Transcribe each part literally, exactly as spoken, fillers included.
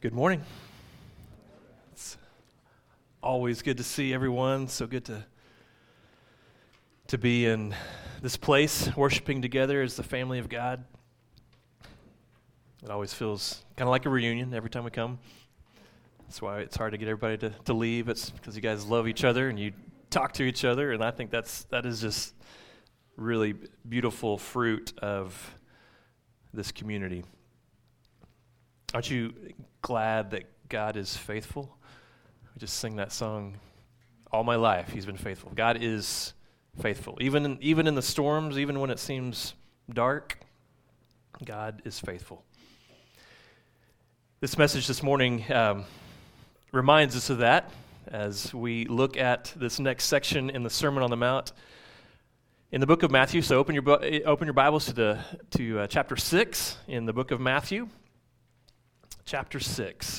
Good morning. It's always good to see everyone. So good to to be in this place, worshiping together as the family of God. It always feels kind of like a reunion every time we come. That's why it's hard to get everybody to, to leave. It's because you guys love each other and you talk to each other, and I think that's that is just really beautiful fruit of this community. Aren't you glad that God is faithful? We just sing that song all my life. He's been faithful. God is faithful. Even in, even in the storms, even when it seems dark, God is faithful. This message this morning um, reminds us of that as we look at this next section in the Sermon on the Mount in the book of Matthew. So open your open your Bibles to the to uh, chapter six in the book of Matthew. Chapter six.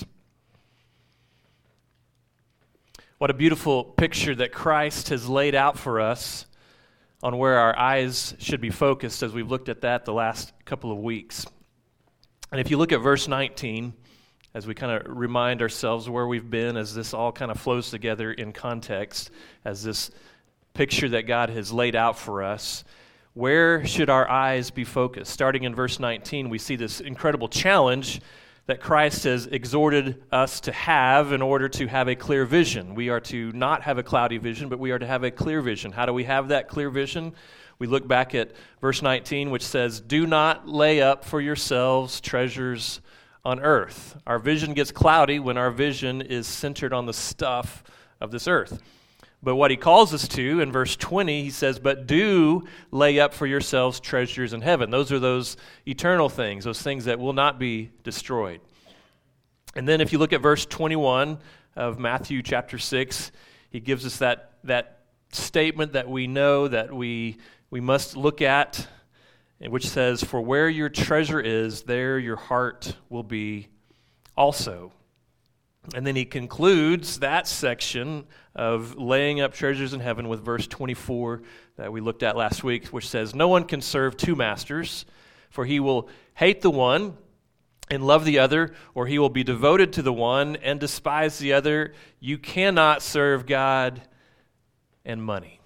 What a beautiful picture that Christ has laid out for us on where our eyes should be focused as we've looked at that the last couple of weeks. And if you look at verse nineteen, as we kind of remind ourselves where we've been as this all kind of flows together in context, as this picture that God has laid out for us, where should our eyes be focused? Starting in verse nineteen, we see this incredible challenge that Christ has exhorted us to have in order to have a clear vision. We are to not have a cloudy vision, but we are to have a clear vision. How do we have that clear vision? We look back at verse nineteen, which says, "Do not lay up for yourselves treasures on earth." Our vision gets cloudy when our vision is centered on the stuff of this earth. But what he calls us to in verse twenty, he says, "But do lay up for yourselves treasures in heaven." Those are those eternal things, those things that will not be destroyed. And then if you look at verse twenty-one of Matthew chapter six, he gives us that, that statement that we know that we, we must look at, which says, "For where your treasure is, there your heart will be also." And then he concludes that section of laying up treasures in heaven with verse twenty-four that we looked at last week, which says, "No one can serve two masters, for he will hate the one and love the other, or he will be devoted to the one and despise the other. You cannot serve God and money."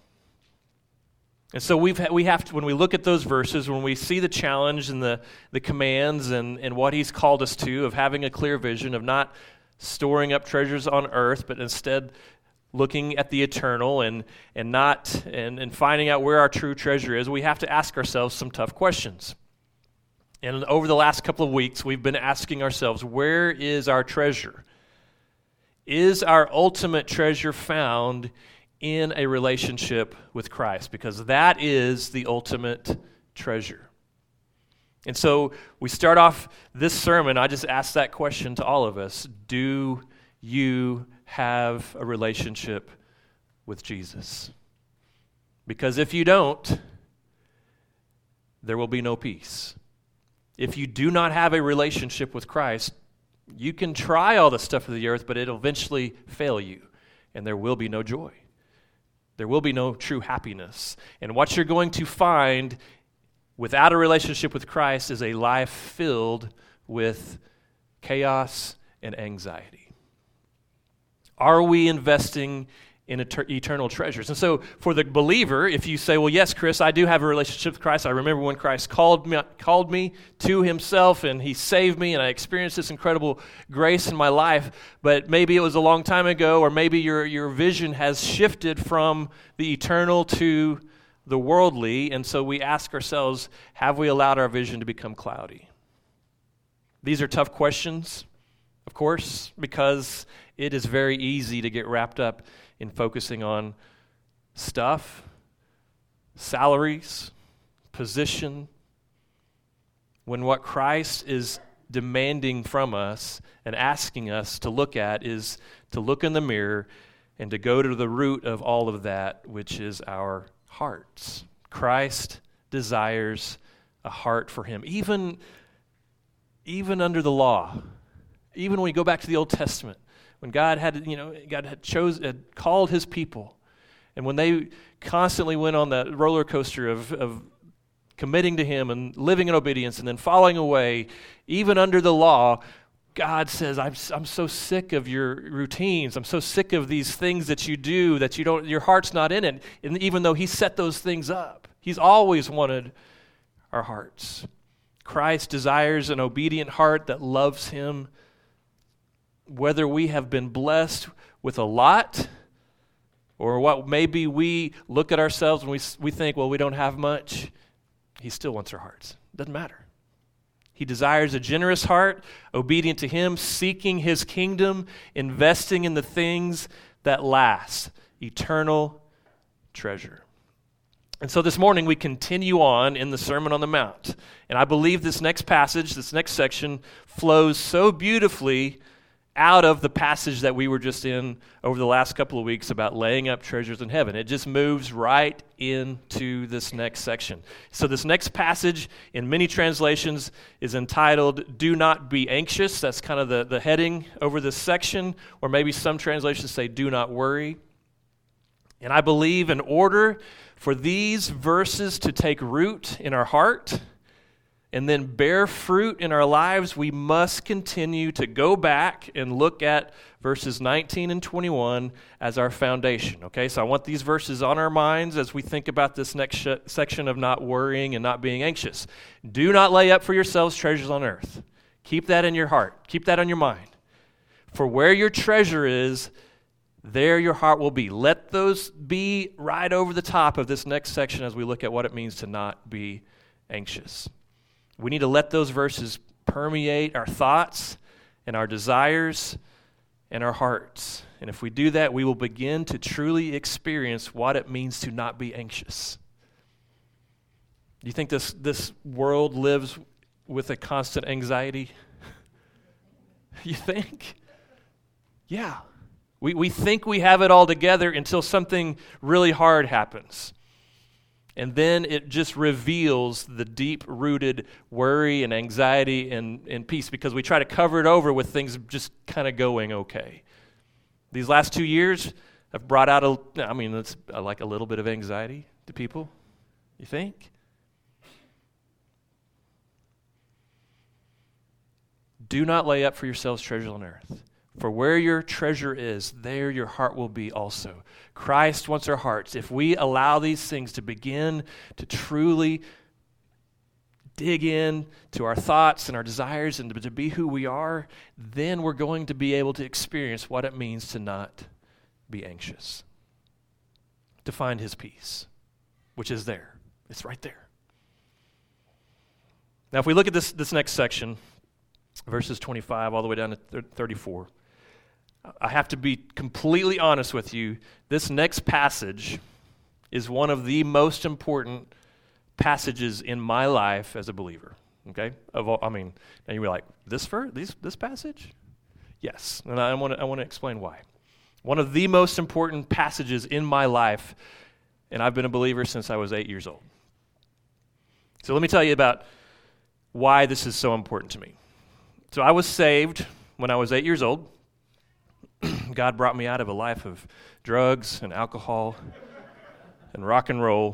And so we've ha- we have to, when we look at those verses, when we see the challenge and the, the commands and, and what he's called us to of having a clear vision, of not storing up treasures on earth, but instead looking at the eternal and and not and, and finding out where our true treasure is, we have to ask ourselves some tough questions. And over the last couple of weeks, we've been asking ourselves, where is our treasure? Is our ultimate treasure found in a relationship with Christ? Because that is the ultimate treasure. And so we start off this sermon, I just asked that question to all of us. Do you have a relationship with Jesus? Because if you don't, there will be no peace. If you do not have a relationship with Christ, you can try all the stuff of the earth, but it'll eventually fail you, and there will be no joy. There will be no true happiness. And what you're going to find without a relationship with Christ is a life filled with chaos and anxiety. Are we investing in et- eternal treasures? And so for the believer, if you say, well, yes, Chris, I do have a relationship with Christ. I remember when Christ called me, called me to himself and he saved me and I experienced this incredible grace in my life, but maybe it was a long time ago, or maybe your, your vision has shifted from the eternal to the worldly, and so we ask ourselves, have we allowed our vision to become cloudy? These are tough questions, of course, because it is very easy to get wrapped up in focusing on stuff, salaries, position, when what Christ is demanding from us and asking us to look at is to look in the mirror and to go to the root of all of that, which is our hearts. Christ desires a heart for him. Even, even under the law, even when we go back to the Old Testament, when God had, you know, God had chose, had called his people, and when they constantly went on that roller coaster of, of committing to him and living in obedience and then falling away, even under the law, God says, I'm, I'm so sick of your routines. I'm so sick of these things that you do that you don't, your heart's not in it. And even though he set those things up, he's always wanted our hearts. Christ desires an obedient heart that loves him. Whether we have been blessed with a lot, or what maybe we look at ourselves and we, we think, well, we don't have much, he still wants our hearts. Doesn't matter. He desires a generous heart, obedient to him, seeking his kingdom, investing in the things that last, eternal treasure. And so this morning we continue on in the Sermon on the Mount. And I believe this next passage, this next section, flows so beautifully out of the passage that we were just in over the last couple of weeks about laying up treasures in heaven. It just moves right into this next section. So this next passage in many translations is entitled, Do Not Be Anxious. That's kind of the, the heading over this section. Or maybe some translations say, Do Not Worry. And I believe in order for these verses to take root in our heart and then bear fruit in our lives, we must continue to go back and look at verses nineteen and twenty-one as our foundation. Okay, so I want these verses on our minds as we think about this next sh- section of not worrying and not being anxious. Do not lay up for yourselves treasures on earth. Keep that in your heart. Keep that on your mind. For where your treasure is, there your heart will be. Let those be right over the top of this next section as we look at what it means to not be anxious. We need to let those verses permeate our thoughts and our desires and our hearts. And if we do that, we will begin to truly experience what it means to not be anxious. Do you think this, this world lives with a constant anxiety? You think? Yeah. We, we think we have it all together until something really hard happens. And then it just reveals the deep-rooted worry and anxiety and, and peace because we try to cover it over with things just kind of going okay. These last two years have brought out, a, I mean, it's like a little bit of anxiety to people. You think? Do not lay up for yourselves treasures on earth. For where your treasure is, there your heart will be also. Christ wants our hearts. If we allow these things to begin to truly dig in to our thoughts and our desires and to, to be who we are, then we're going to be able to experience what it means to not be anxious. To find his peace, which is there. It's right there. Now, if we look at this, this next section, verses twenty-five all the way down to thirty-four, I have to be completely honest with you. This next passage is one of the most important passages in my life as a believer. Okay, of all, I mean, and you're like, this ver- this this passage? Yes, and I want to I want to explain why. One of the most important passages in my life, and I've been a believer since I was eight years old. So let me tell you about why this is so important to me. So I was saved when I was eight years old. God brought me out of a life of drugs and alcohol and rock and roll.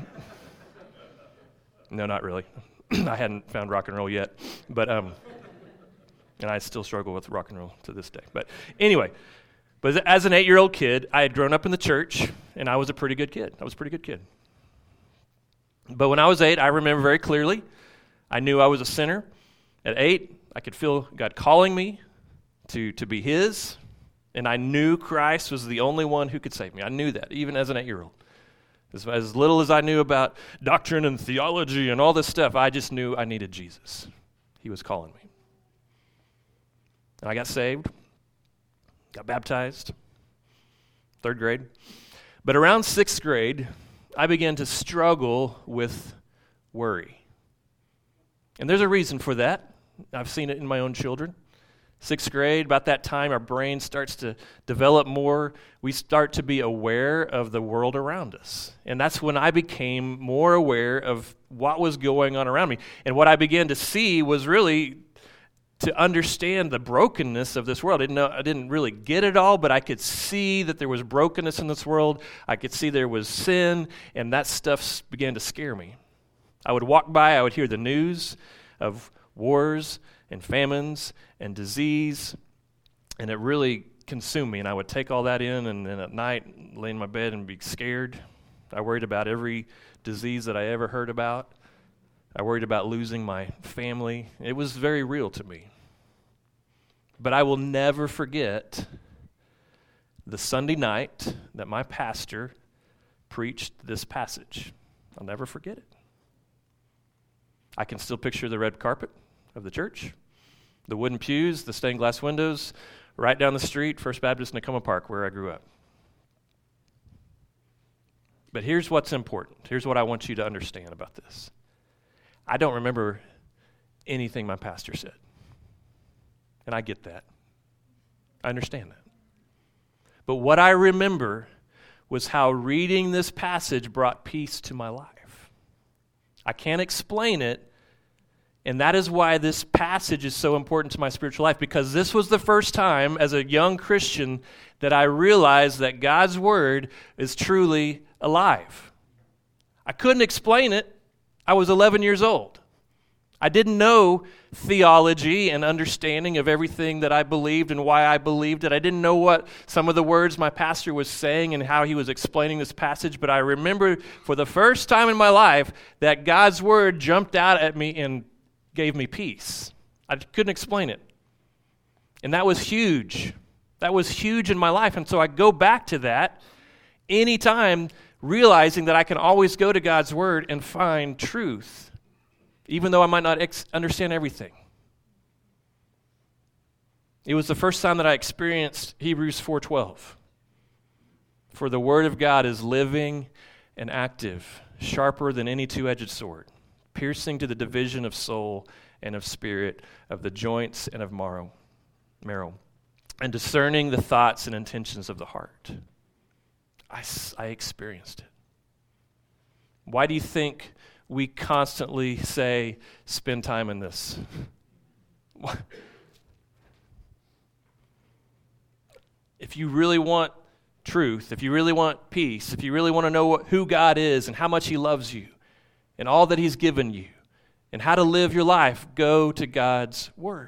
No, not really. I hadn't found rock and roll yet, but um, and I still struggle with rock and roll to this day. But anyway, but as an eight-year-old kid, I had grown up in the church, and I was a pretty good kid. I was a pretty good kid. But when I was eight, I remember very clearly, I knew I was a sinner. At eight, I could feel God calling me to, to be his, and I knew Christ was the only one who could save me. I knew that, even as an eight-year-old. As, as little as I knew about doctrine and theology and all this stuff, I just knew I needed Jesus. He was calling me. And I got saved, got baptized, third grade. But around sixth grade, I began to struggle with worry. And there's a reason for that. I've seen it in my own children. Sixth grade, about that time, our brain starts to develop more. We start to be aware of the world around us. And that's when I became more aware of what was going on around me. And what I began to see was really to understand the brokenness of this world. I didn't know, I didn't really get it all, but I could see that there was brokenness in this world. I could see there was sin, and that stuff began to scare me. I would walk by, I would hear the news of wars and famines and disease, and it really consumed me. And I would take all that in, and then at night, lay in my bed and be scared. I worried about every disease that I ever heard about. I worried about losing my family. It was very real to me. But I will never forget the Sunday night that my pastor preached this passage. I'll never forget it. I can still picture the red carpet of the church, the wooden pews, the stained glass windows, right down the street, First Baptist Nakoma Park, where I grew up. But here's what's important. Here's what I want you to understand about this. I don't remember anything my pastor said. And I get that. I understand that. But what I remember was how reading this passage brought peace to my life. I can't explain it, and that is why this passage is so important to my spiritual life, because this was the first time as a young Christian that I realized that God's Word is truly alive. I couldn't explain it. I was eleven years old. I didn't know theology and understanding of everything that I believed and why I believed it. I didn't know what some of the words my pastor was saying and how he was explaining this passage, but I remember for the first time in my life that God's Word jumped out at me and gave me peace. I couldn't explain it. And that was huge. That was huge in my life. And so I go back to that anytime, realizing that I can always go to God's Word and find truth, even though I might not ex- understand everything. It was the first time that I experienced Hebrews four twelve. For the Word of God is living and active, sharper than any two-edged sword, piercing to the division of soul and of spirit, of the joints and of marrow, marrow, and discerning the thoughts and intentions of the heart. I, I experienced it. Why do you think we constantly say, spend time in this? If you really want truth, if you really want peace, if you really want to know what, who God is and how much He loves you and all that He's given you and how to live your life, go to God's Word.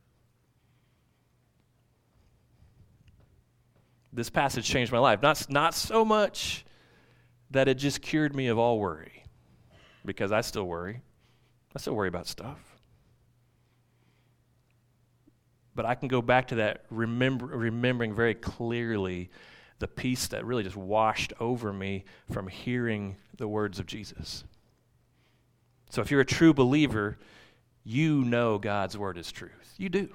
This passage changed my life. Not, not so much that it just cured me of all worry, because I still worry. I still worry about stuff. But I can go back to that, remember, remembering very clearly the peace that really just washed over me from hearing the words of Jesus. So if you're a true believer, you know God's Word is truth. You do.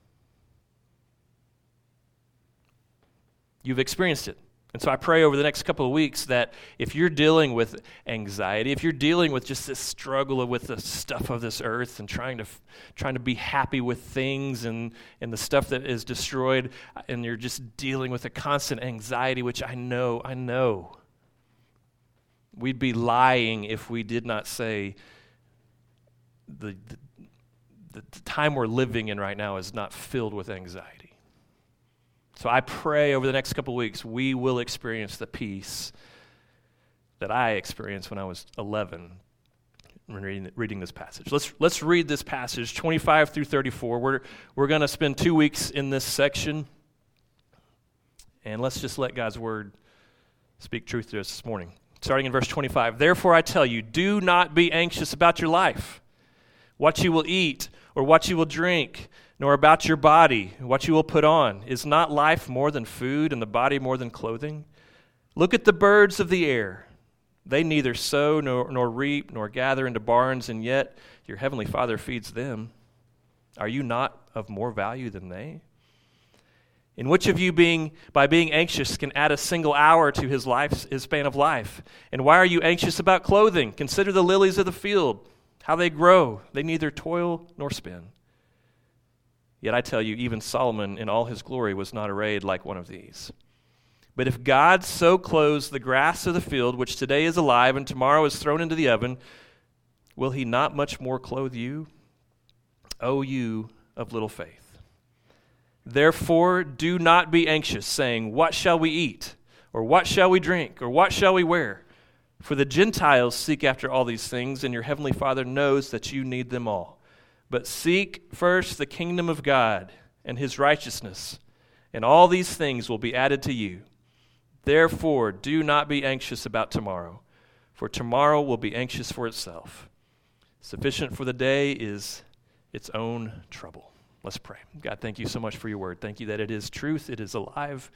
You've experienced it. And so I pray over the next couple of weeks that if you're dealing with anxiety, if you're dealing with just this struggle with the stuff of this earth and trying to trying to be happy with things and, and the stuff that is destroyed, and you're just dealing with a constant anxiety, which I know, I know. We'd be lying if we did not say the, the, the time we're living in right now is not filled with anxiety. So I pray over the next couple of weeks we will experience the peace that I experienced when I was eleven when reading, reading this passage. Let's let's read this passage, twenty-five through thirty-four. We're, we're going to spend two weeks in this section, and let's just let God's Word speak truth to us this morning. Starting in verse twenty-five, therefore I tell you, do not be anxious about your life, what you will eat or what you will drink, nor about your body, what you will put on. Is not life more than food, and the body more than clothing? Look at the birds of the air. They neither sow nor, nor reap nor gather into barns, and yet your heavenly Father feeds them. Are you not of more value than they? And which of you, being by being anxious, can add a single hour to his life, his span of life? And why are you anxious about clothing? Consider the lilies of the field, how they grow. They neither toil nor spin. Yet I tell you, even Solomon in all his glory was not arrayed like one of these. But if God so clothes the grass of the field, which today is alive and tomorrow is thrown into the oven, will He not much more clothe you, O you of little faith? Therefore do not be anxious, saying, what shall we eat? Or what shall we drink? Or what shall we wear? For the Gentiles seek after all these things, and your heavenly Father knows that you need them all. But seek first the kingdom of God and his righteousness, and all these things will be added to you. Therefore, do not be anxious about tomorrow, for tomorrow will be anxious for itself. Sufficient for the day is its own trouble. Let's pray. God, thank you so much for your word. Thank you that it is truth, it is alive.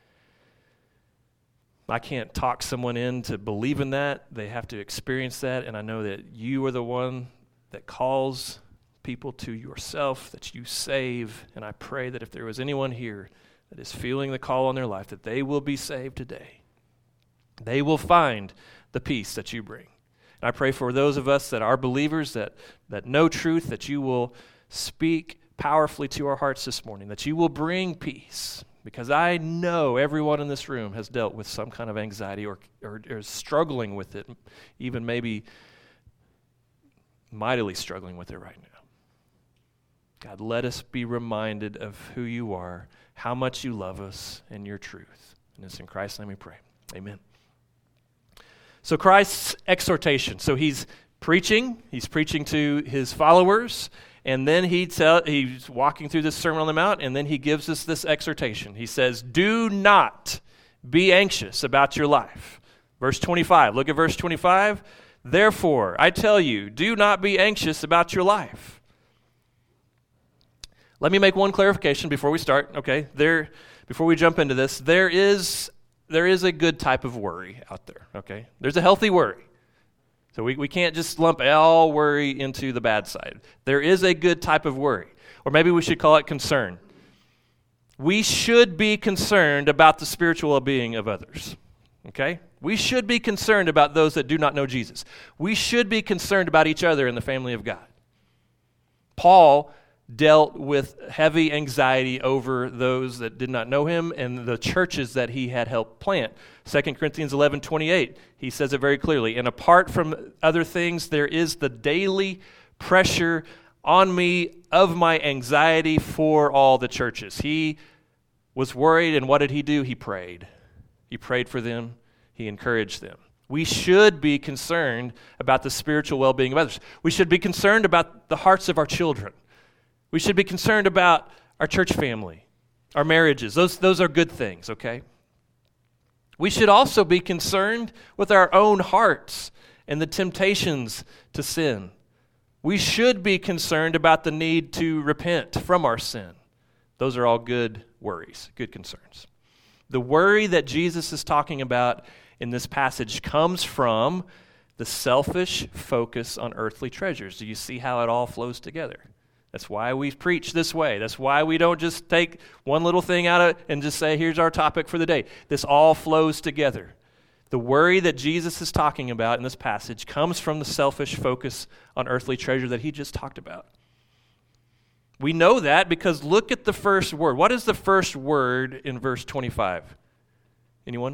I can't talk someone in to believe in that. They have to experience that, and I know that you are the one that calls people to yourself, that you save, and I pray that if there was anyone here that is feeling the call on their life, that they will be saved today. They will find the peace that you bring. And I pray for those of us that are believers, that, that know truth, that you will speak powerfully to our hearts this morning, that you will bring peace, because I know everyone in this room has dealt with some kind of anxiety or, or, or is struggling with it, even maybe mightily struggling with it right now. God, let us be reminded of who you are, how much you love us, and your truth. And it's in Christ's name we pray. Amen. So Christ's exhortation. So he's preaching. He's preaching to his followers. And then he tell, he's walking through this Sermon on the Mount, and then he gives us this exhortation. He says, do not be anxious about your life. Verse twenty-five. Look at verse twenty-five. Therefore, I tell you, do not be anxious about your life. Let me make one clarification before we start, okay? There, before we jump into this, there is there is a good type of worry out there, okay? There's a healthy worry. So we, we can't just lump all worry into the bad side. There is a good type of worry, or maybe we should call it concern. We should be concerned about the spiritual well-being of others, okay? We should be concerned about those that do not know Jesus. We should be concerned about each other in the family of God. Paul dealt with heavy anxiety over those that did not know him and the churches that he had helped plant. Second Corinthians eleven twenty-eight, he says it very clearly. And apart from other things, there is the daily pressure on me of my anxiety for all the churches. He was worried, and what did he do? He prayed. He prayed for them. He encouraged them. We should be concerned about the spiritual well-being of others. We should be concerned about the hearts of our children. We should be concerned about our church family, our marriages. Those, those are good things, okay? We should also be concerned with our own hearts and the temptations to sin. We should be concerned about the need to repent from our sin. Those are all good worries, good concerns. The worry that Jesus is talking about in this passage comes from the selfish focus on earthly treasures. Do you see how it all flows together? That's why we preach this way. That's why we don't just take one little thing out of it and just say, here's our topic for the day. This all flows together. The worry that Jesus is talking about in this passage comes from the selfish focus on earthly treasure that he just talked about. We know that because look at the first word. What is the first word in verse twenty-five? Anyone?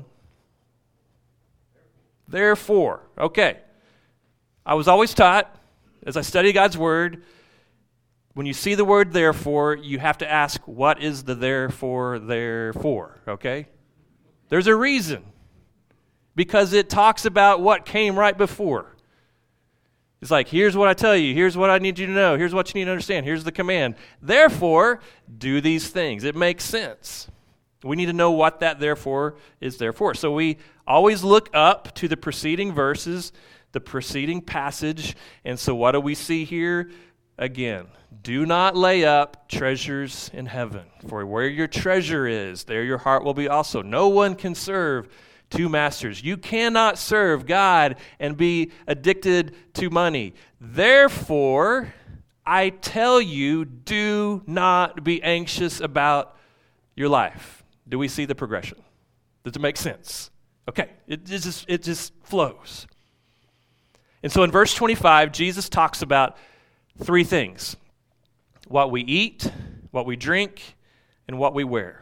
Therefore. Okay. I was always taught, as I study God's word, when you see the word therefore, you have to ask, what is the therefore, therefore, okay? There's a reason. Because it talks about what came right before. It's like, here's what I tell you, here's what I need you to know, here's what you need to understand, here's the command. Therefore, do these things. It makes sense. We need to know what that therefore is there for. So we always look up to the preceding verses, the preceding passage, and so what do we see here? Again, do not lay up treasures in heaven, for where your treasure is, there your heart will be also. No one can serve two masters. You cannot serve God and be addicted to money. Therefore, I tell you, do not be anxious about your life. Do we see the progression? Does it make sense? Okay, it just, it just flows. And so in verse twenty-five, Jesus talks about three things: what we eat, what we drink, and what we wear.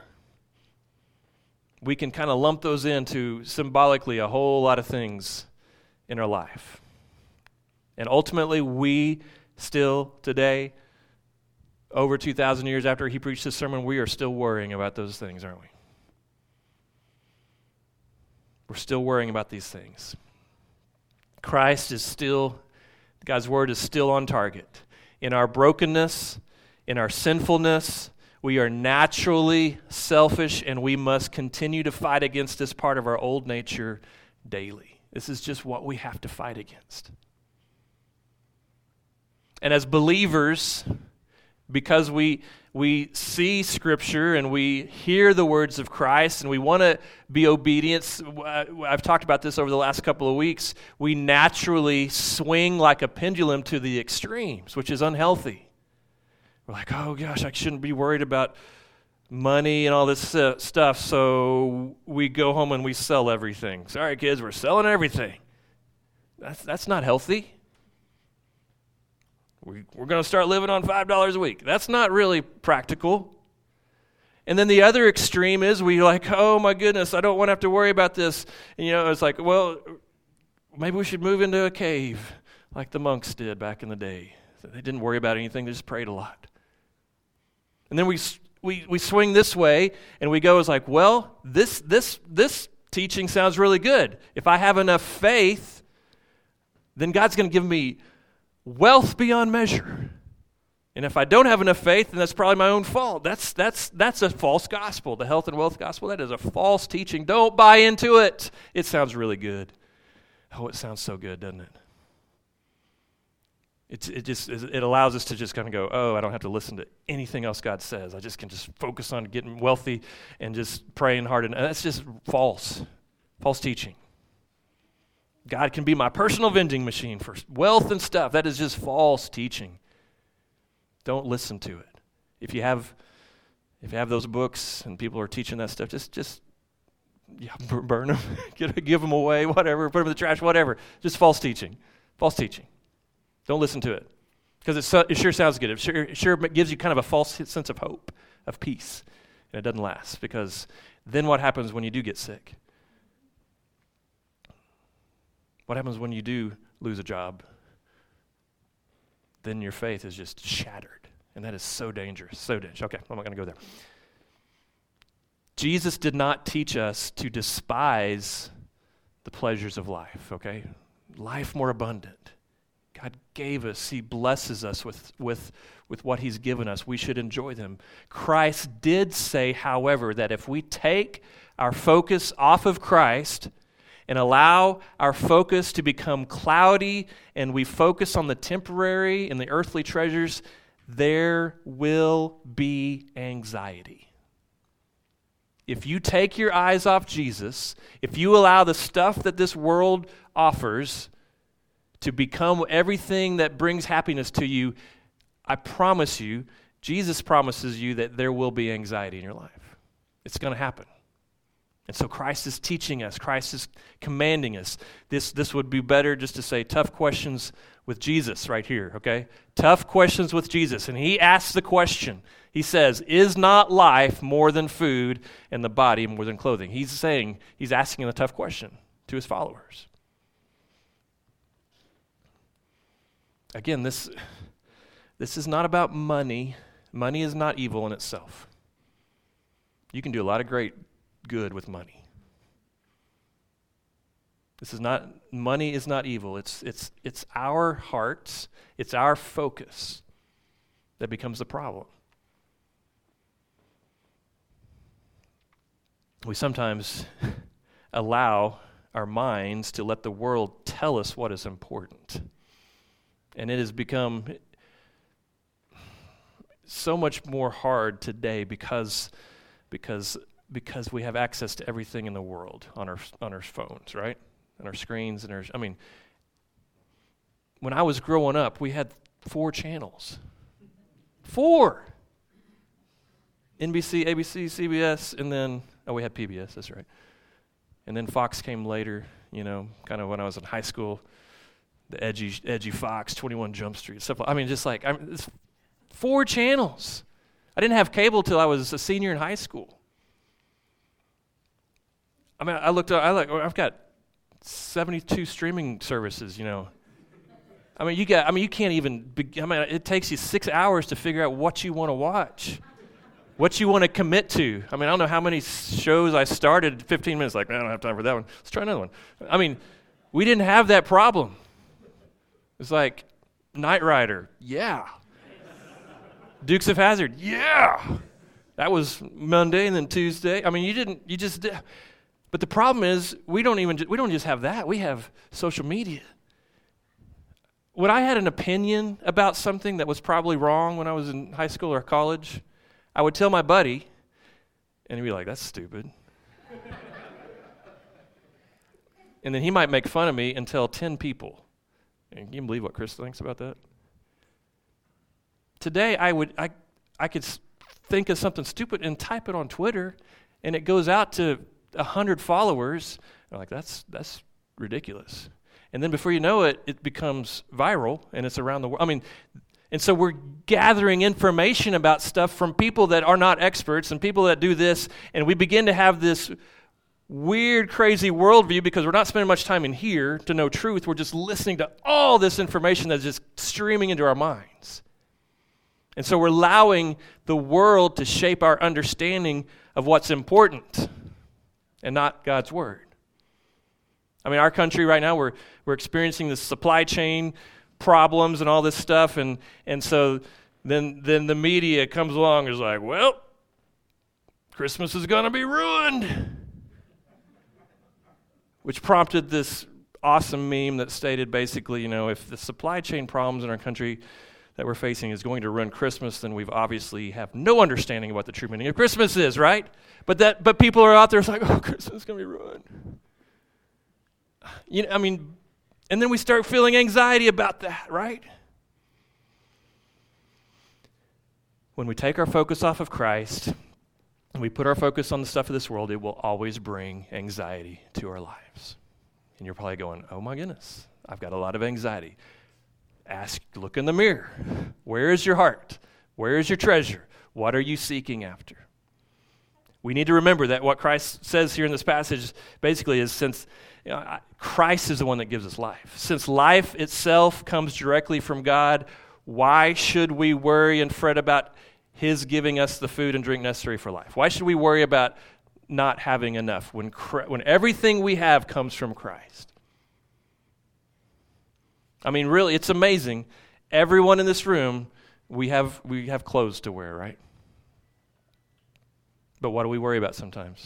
We can kind of lump those into symbolically a whole lot of things in our life. And ultimately, we still today, over two thousand years after he preached this sermon, we are still worrying about those things, aren't we? We're still worrying about these things. Christ is still, God's word is still on target. in our brokenness, in our sinfulness. We are naturally selfish, and we must continue to fight against this part of our old nature daily. This is just what we have to fight against. And as believers, because we we see Scripture and we hear the words of Christ and we want to be obedient, I've talked about this over the last couple of weeks, we naturally swing like a pendulum to the extremes, which is unhealthy. We're like, oh gosh, I shouldn't be worried about money and all this uh, stuff, so we go home and we sell everything. Sorry kids, we're selling everything. That's, that's not healthy. We, we're going to start living on five dollars a week. That's not really practical. And then the other extreme is we like, oh my goodness, I don't want to have to worry about this. And, you know, it's like, well, maybe we should move into a cave like the monks did back in the day. They didn't worry about anything, they just prayed a lot. And then we we we swing this way and we go, it's like, well, this this this teaching sounds really good. If I have enough faith, then God's going to give me wealth beyond measure. And if I don't have enough faith, then that's probably my own fault. That's that's that's a false gospel. The health and wealth gospel, that is a false teaching. Don't buy into it. It sounds really good. Oh, it sounds so good, doesn't it? It's, it just it allows us to just kind of go, oh, I don't have to listen to anything else God says. I just can just focus on getting wealthy and just praying hard. And that's just false, false teaching. God can be my personal vending machine for wealth and stuff. That is just false teaching. Don't listen to it. If you have, if you have those books and people are teaching that stuff, just just yeah, burn them, give them away, whatever, put them in the trash, whatever. Just false teaching, false teaching. Don't listen to it because it, so, it sure sounds good. It sure, it sure gives you kind of a false sense of hope, of peace, and it doesn't last because then what happens when you do get sick? What happens when you do lose a job? Then your faith is just shattered. And that is so dangerous, so dangerous. Okay, I'm not going to go there. Jesus did not teach us to despise the pleasures of life, okay? Life more abundant. God gave us, he blesses us with, with, with what he's given us. We should enjoy them. Christ did say, however, that if we take our focus off of Christ and allow our focus to become cloudy and we focus on the temporary and the earthly treasures, there will be anxiety. If you take your eyes off Jesus, if you allow the stuff that this world offers to become everything that brings happiness to you, I promise you, Jesus promises you that there will be anxiety in your life. It's going to happen. And so Christ is teaching us. Christ is commanding us. This, this would be better just to say tough questions with Jesus right here, okay? Tough questions with Jesus. And he asks the question. He says, is not life more than food and the body more than clothing? He's saying, he's asking a tough question to his followers. Again, this, this is not about money. Money is not evil in itself. You can do a lot of great good with money. This is not, money is not evil. It's it's it's our hearts, it's our focus that becomes the problem. We sometimes allow our minds to let the world tell us what is important. And it has become so much more hard today because because because we have access to everything in the world on our on our phones, right? On our screens and our I mean when I was growing up, we had four channels. Four. N B C, A B C, C B S, and then oh, we had P B S, that's right. And then Fox came later, you know, kind of when I was in high school. The edgy, edgy Fox, twenty-one Jump Street, stuff. I mean, just like I mean, it's four channels. I didn't have cable till I was a senior in high school. I mean, I looked up. I like. I've got seventy-two streaming services. You know. I mean, you got. I mean, you can't even. Be, I mean, it takes you six hours to figure out what you want to watch, what you want to commit to. I mean, I don't know how many shows I started. Fifteen minutes, like, man, I don't have time for that one. Let's try another one. I mean, we didn't have that problem. It's like Knight Rider, yeah. Dukes of Hazzard, yeah. That was Monday and then Tuesday. I mean, you didn't, you just did. But the problem is, we don't even, we don't just have that. We have social media. When I had an opinion about something that was probably wrong when I was in high school or college, I would tell my buddy, and he'd be like, that's stupid. And then he might make fun of me and tell ten people. And can you believe what Chris thinks about that? Today, I would, I, I could think of something stupid and type it on Twitter, and it goes out to a hundred followers. I'm like, that's that's ridiculous. And then before you know it, it becomes viral, and it's around the world. I mean, and so we're gathering information about stuff from people that are not experts and people that do this, and we begin to have this weird, crazy worldview because we're not spending much time in here to know truth. We're just listening to all this information that's just streaming into our minds. And so we're allowing the world to shape our understanding of what's important and not God's Word. I mean, our country right now, we're we're experiencing this supply chain problems and all this stuff, and and so then then the media comes along and is like, well, Christmas is going to be ruined, which prompted this awesome meme that stated basically, you know, if the supply chain problems in our country that we're facing is going to ruin Christmas, then we've obviously have no understanding of what the true meaning of Christmas is, right? But that but people are out there, it's like, oh, Christmas is going to be ruined. You know, I mean, and then we start feeling anxiety about that, right? When we take our focus off of Christ and we put our focus on the stuff of this world, it will always bring anxiety to our lives. And you're probably going, oh my goodness, I've got a lot of anxiety. Ask, look in the mirror. Where is your heart? Where is your treasure? What are you seeking after? We need to remember that what Christ says here in this passage basically is since you know, Christ is the one that gives us life. Since life itself comes directly from God, why should we worry and fret about His giving us the food and drink necessary for life? Why should we worry about not having enough when when everything we have comes from Christ? I mean, really, it's amazing. Everyone in this room, we have we have clothes to wear, right? But what do we worry about sometimes?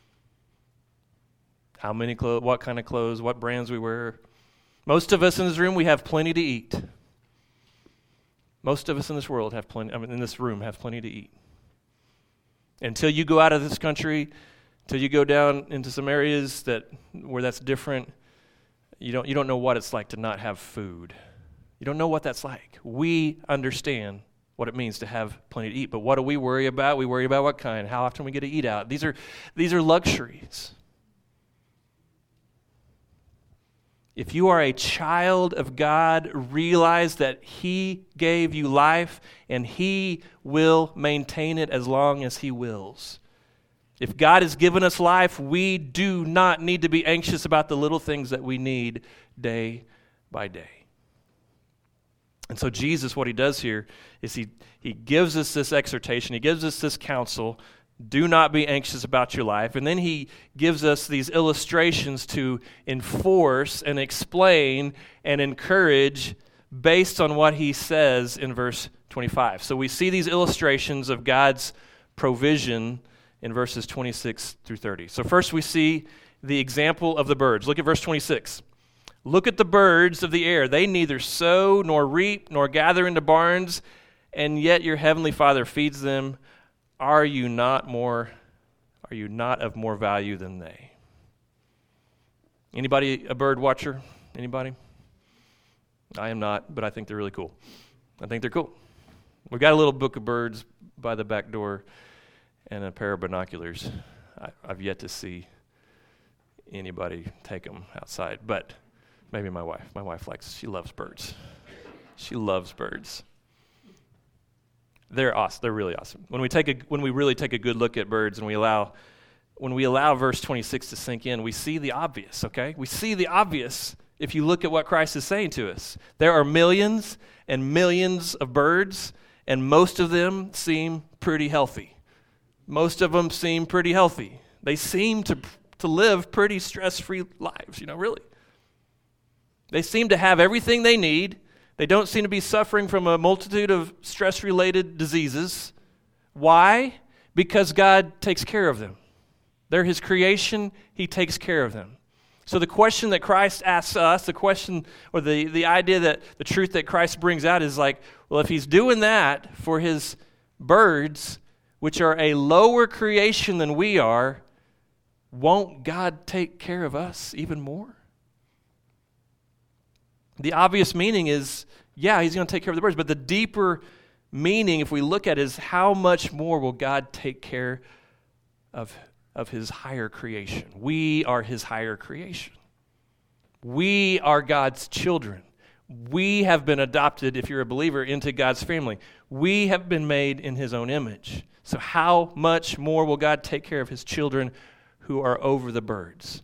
How many clothes, what kind of clothes, what brands we wear. Most of us in this room, we have plenty to eat. Most of us in this world have plenty, I mean, in this room have plenty to eat. Until you go out of this country, until you go down into some areas that where that's different, you don't you don't know what it's like to not have food. You don't know what that's like. We understand what it means to have plenty to eat, but what do we worry about? We worry about what kind, how often we get to eat out. These are these are luxuries. If you are a child of God, realize that He gave you life and He will maintain it as long as He wills. If God has given us life, we do not need to be anxious about the little things that we need day by day. And so Jesus, what He does here is He, he gives us this exhortation, He gives us this counsel. Do not be anxious about your life. And then He gives us these illustrations to enforce and explain and encourage based on what He says in verse twenty-five. So we see these illustrations of God's provision in verses twenty-six through thirty. So first we see the example of the birds. Look at verse twenty-six. Look at the birds of the air. They neither sow nor reap nor gather into barns, and yet your heavenly Father feeds them. Are you not more, are you not of more value than they? Anybody a bird watcher? Anybody? I am not, but I think they're really cool. I think they're cool. We've got a little book of birds by the back door and a pair of binoculars. I, I've yet to see anybody take them outside, but maybe my wife. My wife likes, she loves birds. She loves birds. They're awesome. They're really awesome. When we take a, when we really take a good look at birds and we allow, when we allow verse twenty-six to sink in, we see the obvious, okay? We see the obvious if you look at what Christ is saying to us. There are millions and millions of birds, and most of them seem pretty healthy. Most of them seem pretty healthy. They seem to, to live pretty stress-free lives, you know, really. They seem to have everything they need. They don't seem to be suffering from a multitude of stress-related diseases. Why? Because God takes care of them. They're his creation. He takes care of them. So the question that Christ asks us, the question or the, the idea that the truth that Christ brings out is like, well, if he's doing that for his birds, which are a lower creation than we are, won't God take care of us even more? The obvious meaning is, yeah, he's going to take care of the birds, but the deeper meaning, if we look at it, is how much more will God take care of, of his higher creation? We are his higher creation. We are God's children. We have been adopted, if you're a believer, into God's family. We have been made in his own image. So how much more will God take care of his children who are over the birds?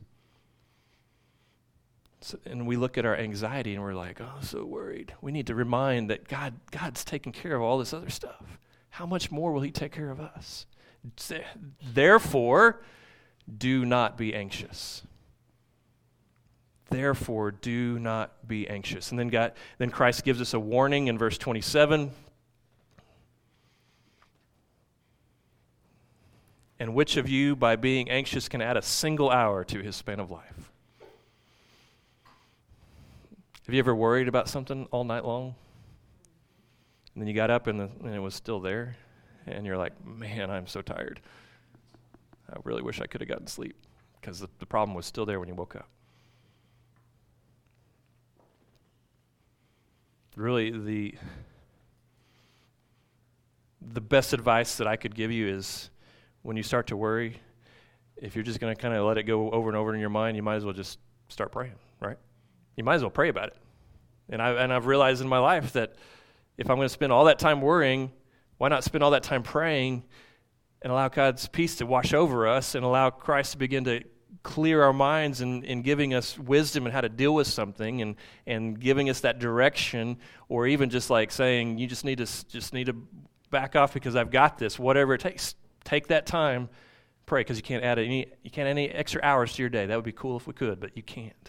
So, and we look at our anxiety and we're like, oh, I'm so worried. We need to remind that God, God's taking care of all this other stuff. How much more will he take care of us? Therefore, do not be anxious. Therefore, do not be anxious. And then God, then Christ gives us a warning in verse twenty-seven. And which of you, by being anxious, can add a single hour to his span of life? Have you ever worried about something all night long? And then you got up and, the, and it was still there? And you're like, man, I'm so tired. I really wish I could have gotten sleep because the, the problem was still there when you woke up. Really, the, the best advice that I could give you is when you start to worry, if you're just going to kind of let it go over and over in your mind, you might as well just start praying, right? You might as well pray about it. And, I, and I've realized in my life that if I'm going to spend all that time worrying, why not spend all that time praying and allow God's peace to wash over us and allow Christ to begin to clear our minds and, and giving us wisdom and how to deal with something and, and giving us that direction, or even just like saying, you just need to just need to back off because I've got this, whatever it takes. Take that time, pray, because you can't add any you can't add any extra hours to your day. That would be cool if we could, but you can't.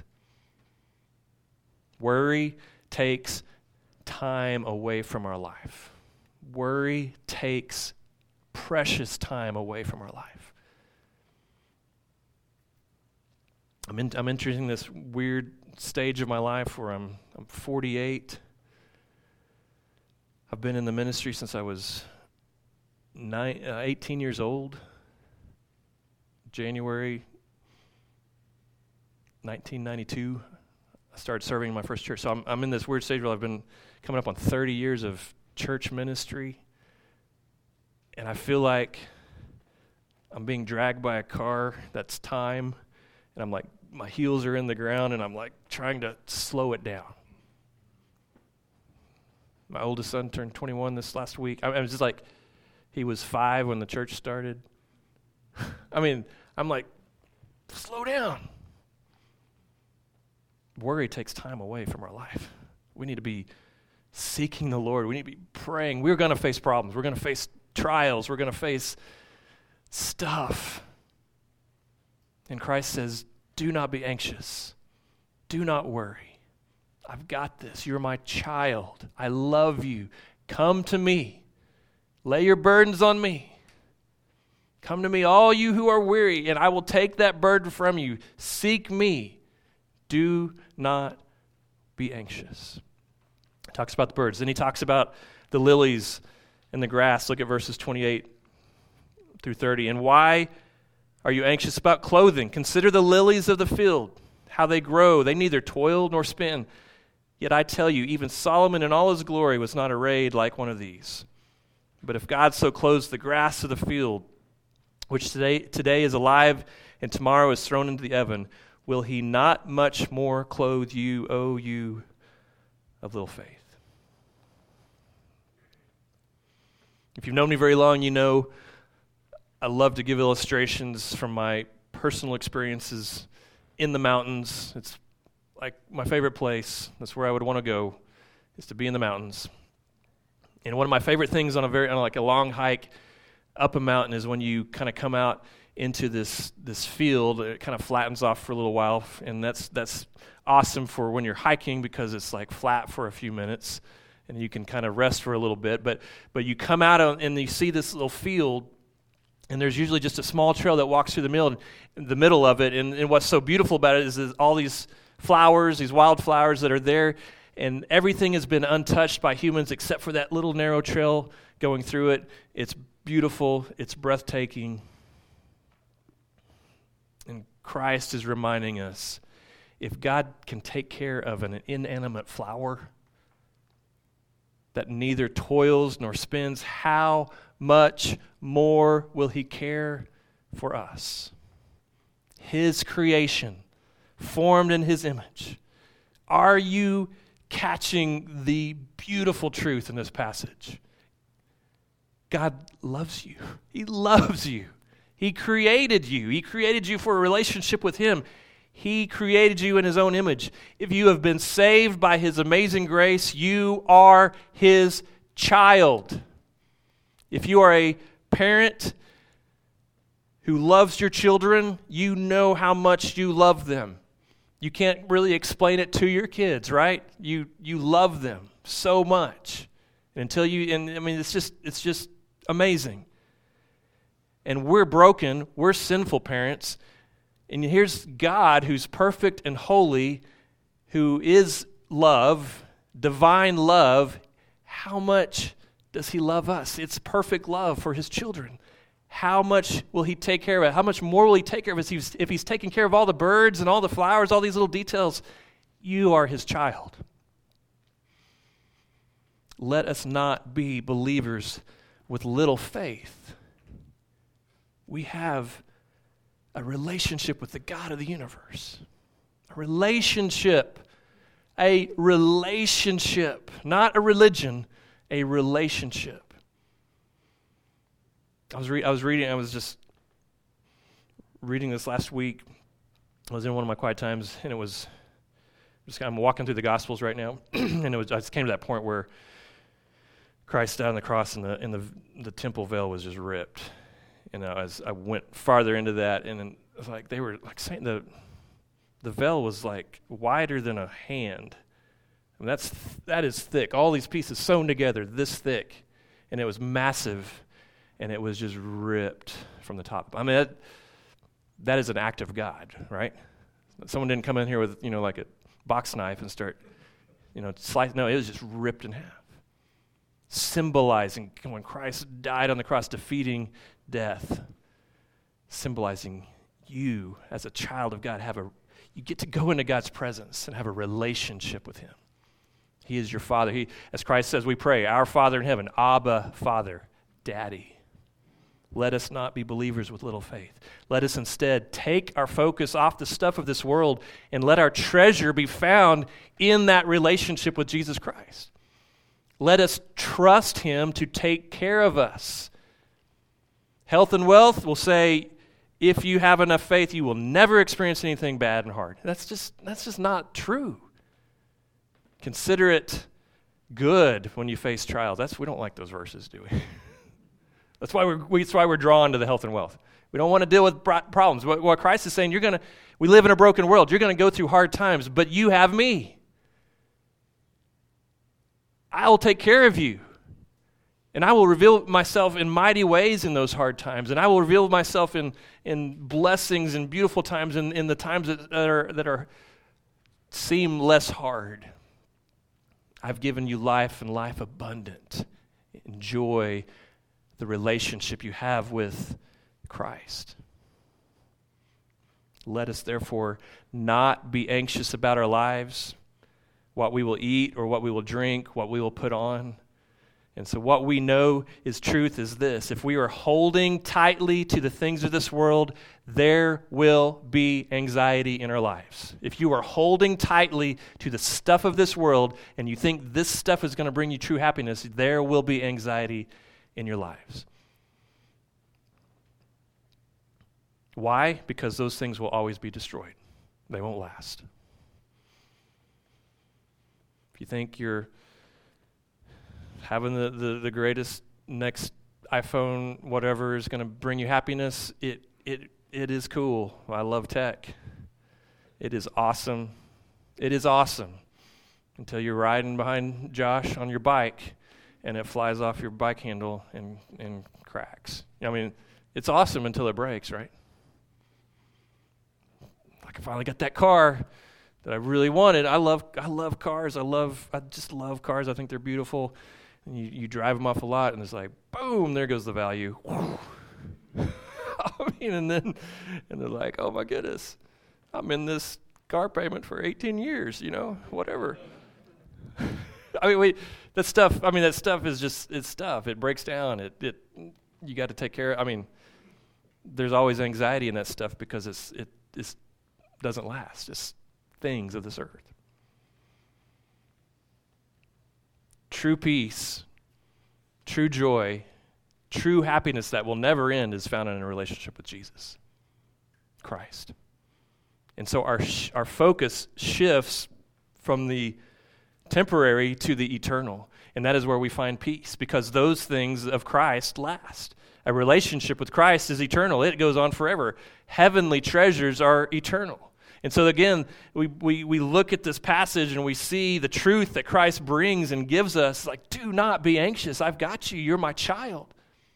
Worry takes time away from our life. Worry takes precious time away from our life. I'm in, I'm entering this weird stage of my life where I'm I'm forty-eight. I've been in the ministry since I was nine, uh, eighteen years old. January nineteen ninety-two, I started serving in my first church. So I'm I'm in this weird stage where I've been coming up on thirty years of church ministry, and I feel like I'm being dragged by a car that's time, and I'm like, my heels are in the ground, and I'm like trying to slow it down. My oldest son turned twenty-one this last week. I, I was just like, he was five when the church started. I mean, I'm like, slow down. Worry takes time away from our life. We need to be seeking the Lord. We need to be praying. We're going to face problems. We're going to face trials. We're going to face stuff. And Christ says, do not be anxious. Do not worry. I've got this. You're my child. I love you. Come to me. Lay your burdens on me. Come to me, all you who are weary, and I will take that burden from you. Seek me. Do not be anxious. He talks about the birds. Then he talks about the lilies and the grass. Look at verses twenty-eight through thirty. And why are you anxious about clothing? Consider the lilies of the field, how they grow. They neither toil nor spin. Yet I tell you, even Solomon in all his glory was not arrayed like one of these. But if God so clothes the grass of the field, which today, today is alive and tomorrow is thrown into the oven, will he not much more clothe you, O you of little faith? If you've known me very long, you know I love to give illustrations from my personal experiences in the mountains. It's like my favorite place. That's where I would want to go, is to be in the mountains. And one of my favorite things on a very on like a long hike up a mountain is when you kind of come out into this this field. It kind of flattens off for a little while, and that's that's awesome for when you're hiking because it's like flat for a few minutes, and you can kind of rest for a little bit. But but you come out on, and you see this little field, and there's usually just a small trail that walks through the middle, the middle of it. And, and what's so beautiful about it is, is all these flowers, these wildflowers that are there, and everything has been untouched by humans except for that little narrow trail going through it. It's beautiful. It's breathtaking. And Christ is reminding us, if God can take care of an inanimate flower that neither toils nor spins, how much more will he care for us? His creation, formed in his image. Are you catching the beautiful truth in this passage? God loves you. He loves you. He created you. He created you for a relationship with him. He created you in his own image. If you have been saved by his amazing grace, you are his child. If you are a parent who loves your children, you know how much you love them. You can't really explain it to your kids, right? You you love them so much. And until you and I mean it's just it's just amazing. And we're broken, we're sinful parents. And here's God who's perfect and holy, who is love, divine love. How much does he love us? It's perfect love for his children. How much will he take care of it? How much more will he take care of us if he's, if he's taking care of all the birds and all the flowers, all these little details? You are his child. Let us not be believers with little faith. We have a relationship with the God of the universe. A relationship. A relationship. Not a religion, a relationship. I was re- I was reading, I was just reading this last week. I was in one of my quiet times, and it was, just I'm walking through the Gospels right now, and it was, I just came to that point where Christ died on the cross, and the and the the temple veil was just ripped. And as I went farther into that, and it was like they were like saying the the veil was like wider than a hand. I mean, that's that is thick. All these pieces sewn together, this thick, and it was massive. And it was just ripped from the top. I mean, that, that is an act of God, right? Someone didn't come in here with, you know, like a box knife and start, you know, slice. No, it was just ripped in half. Symbolizing when Christ died on the cross, defeating death. Symbolizing you as a child of God have a, you get to go into God's presence and have a relationship with him. He is your Father. He, as Christ says, we pray, our Father in heaven, Abba, Father, Daddy. Let us not be believers with little faith. Let us instead take our focus off the stuff of this world and let our treasure be found in that relationship with Jesus Christ. Let us trust him to take care of us. Health and wealth will say, if you have enough faith, you will never experience anything bad and hard. That's just that's just not true. Consider it good when you face trials. That's we don't like those verses, do we? That's why we're we, that's why we're drawn to the health and wealth. We don't want to deal with problems. What, what Christ is saying, you're gonna we live in a broken world. You're gonna go through hard times, but you have me. I will take care of you. And I will reveal myself in mighty ways in those hard times. And I will reveal myself in, in blessings and beautiful times in, in the times that, that are that are seem less hard. I've given you life and life abundant. Enjoy the relationship you have with Christ. Let us therefore not be anxious about our lives, what we will eat or what we will drink, what we will put on. And so what we know is truth is this. If we are holding tightly to the things of this world, there will be anxiety in our lives. If you are holding tightly to the stuff of this world and you think this stuff is going to bring you true happiness, there will be anxiety in your lives. Why? Because those things will always be destroyed. They won't last. If you think you're having the, the, the greatest next iPhone, whatever, is going to bring you happiness, it it it is cool. I love tech. It is awesome. It is awesome until you're riding behind Josh on your bike and it flies off your bike handle and, and cracks. I mean, it's awesome until it breaks, right? Like I finally got that car that I really wanted. I love I love cars. I love I just love cars. I think they're beautiful. And you, you drive them off a lot and it's like, boom, there goes the value. I mean, and then and they're like, oh my goodness, I'm in this car payment for eighteen years, you know, whatever. I mean, wait, that stuff, I mean, that stuff is just, it's stuff. It breaks down. It, it, you got to take care of, I mean, there's always anxiety in that stuff because it's, it it's, doesn't last. It's things of this earth. True peace, true joy, true happiness that will never end is found in a relationship with Jesus, Christ. And so our sh- our focus shifts from the temporary to the eternal. And that is where we find peace, because those things of Christ last. A relationship with Christ is eternal. It goes on forever. Heavenly treasures are eternal. And so again, we, we, we look at this passage and we see the truth that Christ brings and gives us, like, do not be anxious. I've got you. You're my child.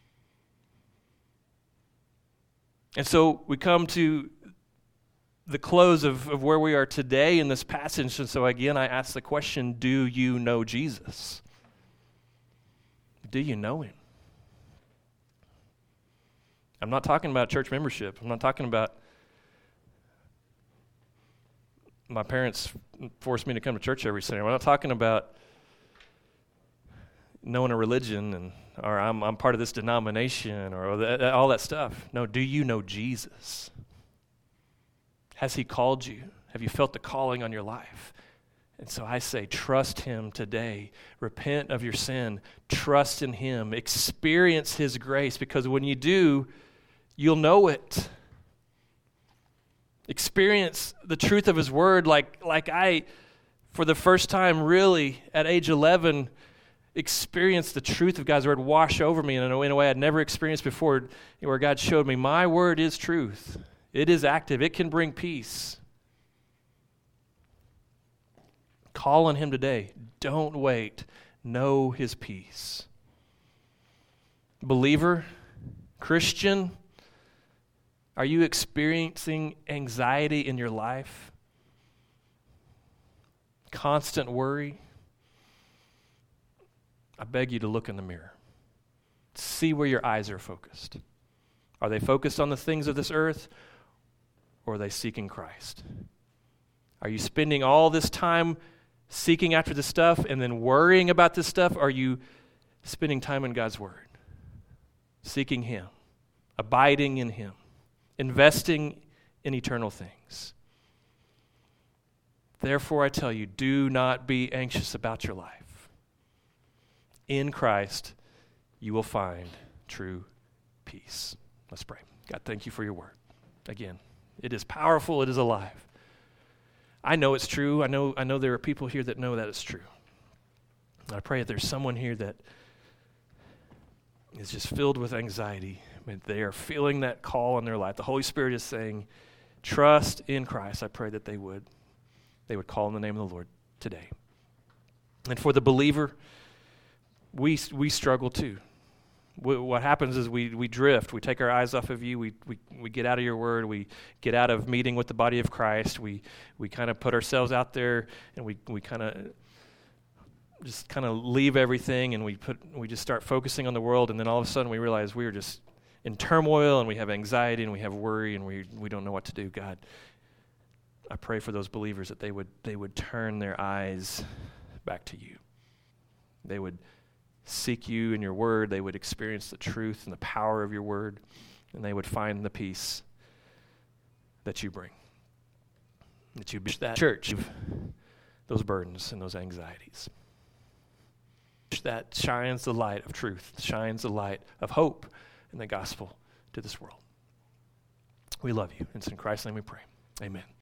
And so we come to the close of, of where we are today in this passage. And so again, I ask the question, do you know Jesus? Do you know him? I'm not talking about church membership. I'm not talking about my parents forced me to come to church every Sunday. I'm not talking about knowing a religion and or I'm I'm part of this denomination or that, all that stuff. No, do you know Jesus? Has he called you? Have you felt the calling on your life? And so I say, trust him today. Repent of your sin. Trust in him. Experience his grace, because when you do, you'll know it. Experience the truth of his word like, like I, for the first time really at age eleven, experienced the truth of God's word wash over me in a, in a way I'd never experienced before, where God showed me my word is truth. It is active. It can bring peace. Call on him today. Don't wait. Know his peace. Believer, Christian, are you experiencing anxiety in your life? Constant worry? I beg you to look in the mirror. See where your eyes are focused. Are they focused on the things of this earth, or are they seeking Christ? Are you spending all this time seeking after this stuff and then worrying about this stuff? Are you spending time in God's word, seeking him, abiding in him, investing in eternal things? Therefore, I tell you, do not be anxious about your life. In Christ, you will find true peace. Let's pray. God, thank you for your word. Again, it is powerful. It is alive. I know it's true. I know I know there are people here that know that it's true. I pray that there's someone here that is just filled with anxiety. I mean, they are feeling that call in their life. The Holy Spirit is saying, trust in Christ. I pray that they would. They would call in the name of the Lord today. And for the believer, we we struggle too. What happens is we we drift. We take our eyes off of you. We we we get out of your word. We get out of meeting with the body of Christ. We we kind of put ourselves out there, and we we kind of just kind of leave everything, and we put we just start focusing on the world, and then all of a sudden we realize we are just in turmoil, and we have anxiety, and we have worry, and we we don't know what to do. God, I pray for those believers that they would they would turn their eyes back to you. They would seek you in your word. They would experience the truth and the power of your word, and they would find the peace that you bring. That you be that church, those burdens and those anxieties. That shines the light of truth, shines the light of hope in the gospel to this world. We love you. It's in Christ's name we pray. Amen.